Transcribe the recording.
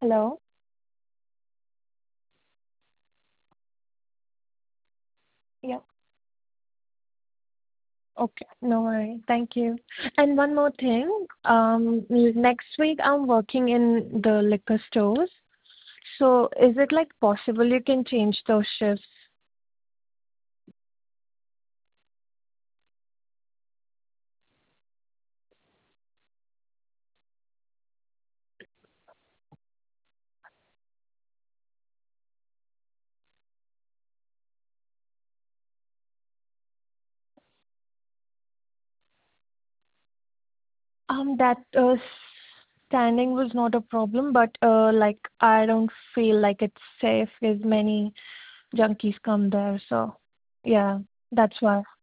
Hello? Yeah. Okay. No worry. Thank you. And one more thing. Next week I'm working in the liquor stores. So is it like possible you can change those shifts? That standing was not a problem, but like I don't feel like it's safe because many junkies come there. So yeah, that's why.